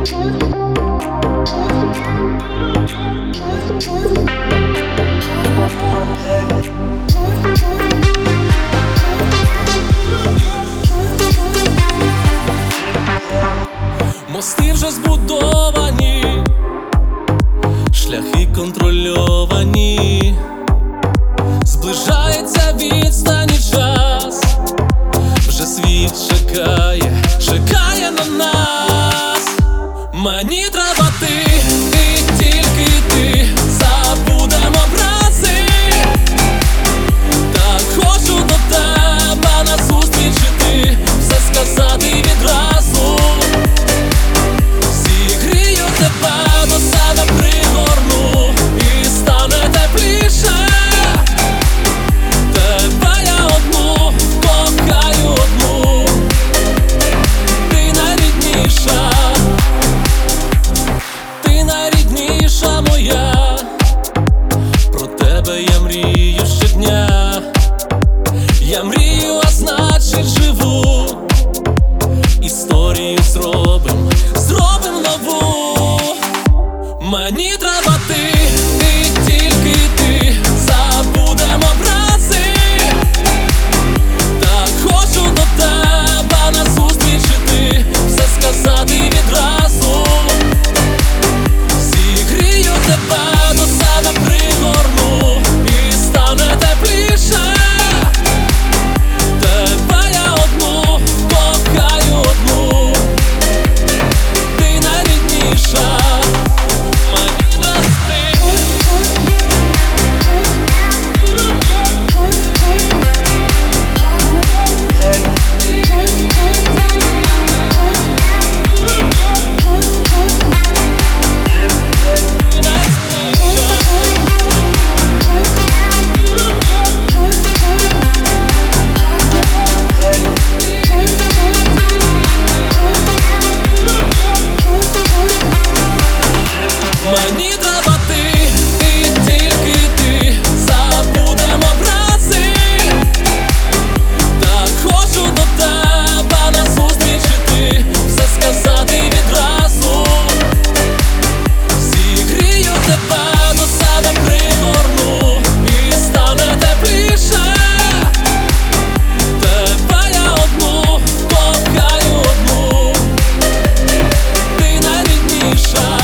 Мости вже збудовані, шляхи контрольовані, зближається відстань і час, вже світ чекає на нас. Мені треба ти, і тільки ти, забудемо образи. Так хочу до тебе назустріч іти, все сказати відразу. Зігрію тебе, до себе пригорну, і стане тепліше. Тебе я одну, кохаю одну, ти найрідніша, ти найрідніша моя. Про тебе я мрію щодня, я мрію, а значить живу. Історію зробим нову. Мені треба ти, і тільки ти, забудемо образи. Так хочу до тебе назустріч іти, все сказати відразу. Зігрію тебе, до себе пригорну, і стане тепліше. Тебе я одну, кохаю одну, ти найрідніша. Мені треба ти, і тільки ти, забудемо образи. Так хочу до тебе назустріч іти, все сказати відразу. Зігрію тебе, до себе пригорну, і стане тепліше. Тебе я одну, кохаю одну, ти найрідніша.